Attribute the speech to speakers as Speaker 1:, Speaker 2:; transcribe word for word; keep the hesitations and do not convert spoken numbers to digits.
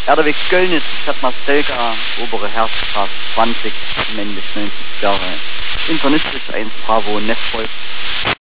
Speaker 1: Erderweg Göllnitz, Stadt Mastelka, obere Herzstraße zwanzig, männlich neunzig Jahre. Internistisch eins Bravo Neffolk.